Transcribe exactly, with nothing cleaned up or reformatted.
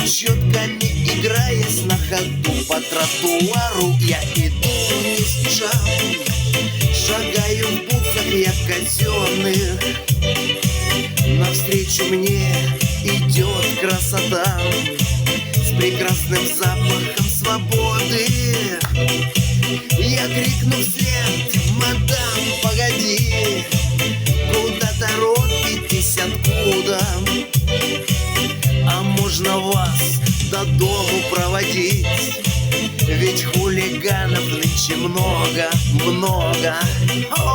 четко не играясь на ходу по тротуару, я иду не спеша, шагаю в бутсах я казенных. Навстречу мне идет красота с прекрасным запахом свободы. Я крикну вслед: мадам, погоди, куда торопитесь, откуда? А можно вас до дому проводить? Ведь хулиганов нынче много, много. О!